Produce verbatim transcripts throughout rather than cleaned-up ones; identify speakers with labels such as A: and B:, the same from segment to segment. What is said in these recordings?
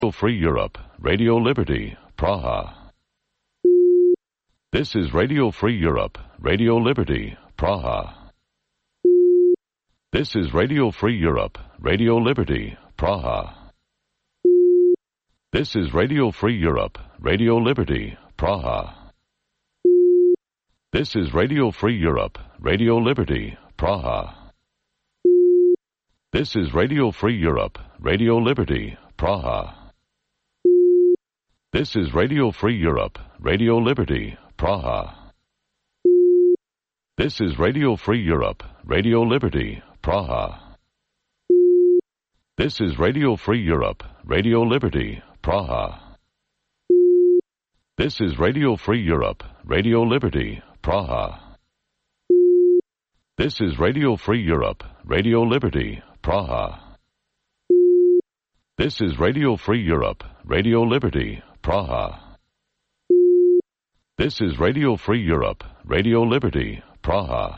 A: Free Europe, Radio Liberty, Praha. This is Radio Free Europe, Radio Liberty, Praha. This is Radio Free Europe, Radio Liberty, Praha. This is Radio Free Europe, Radio Liberty, Praha. This is Radio Free Europe, Radio Liberty, Praha. This is Radio Free Europe, Radio Liberty, Praha. This is Radio Free Europe, Radio Liberty, Praha. This is Radio Free Europe, Radio Liberty, Praha. This is Radio Free Europe, Radio Liberty, Praha. This is Radio Free Europe, Radio Liberty, Praha. This is Radio Free Europe, Radio Liberty, Praha. This is Radio Free Europe, Radio Liberty, Praha. This is Radio Free Europe, Radio Liberty, Praha.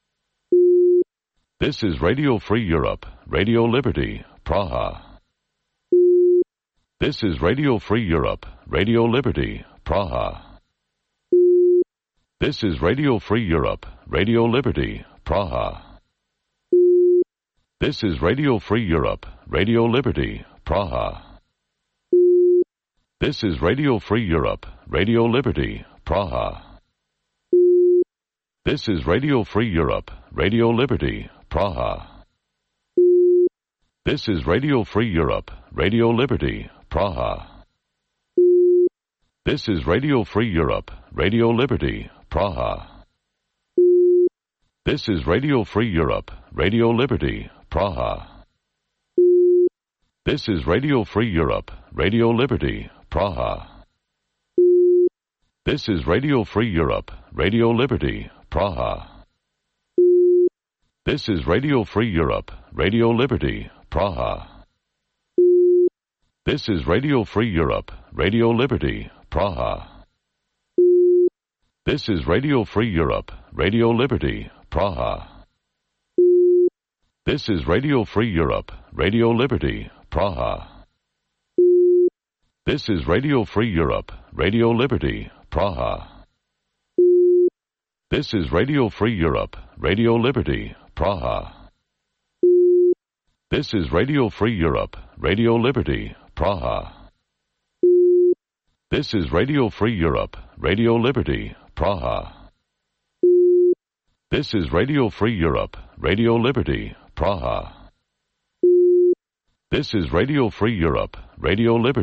A: This is Radio Free Europe, Radio Liberty, Praha. This is Radio Free Europe, Radio Liberty, Praha. This is Radio Free Europe, Radio Liberty, Praha. This is Radio Free Europe, Radio Liberty, Praha. This is Radio Free Europe, Radio Liberty, Praha. This is Radio Free Europe, Radio Liberty, Praha. This is Radio Free Europe, Radio Liberty, Praha. This is Radio Free Europe, Radio Liberty, Praha. This is Radio Free Europe, Radio Liberty, Praha. This is Radio Free Europe, Radio Liberty, Praha. This is Radio Free Europe, Radio Liberty, Praha. This is Radio Free Europe, Radio Liberty, Praha. This is Radio Free Europe, Radio Liberty, Praha. This is Radio Free Europe, Radio Liberty, Praha. This is Radio Free Europe, Radio Liberty, Praha. This is Radio Free Europe, Radio Liberty, Praha. This is Radio Free Europe, Radio Liberty, Praha. This is Radio Free Europe, Radio Liberty, Praha. This is Radio Free Europe, Radio Liberty, Praha. This is Radio Free Europe, Radio Liberty, Praha. This is Radio Free Europe, Radio Liberty.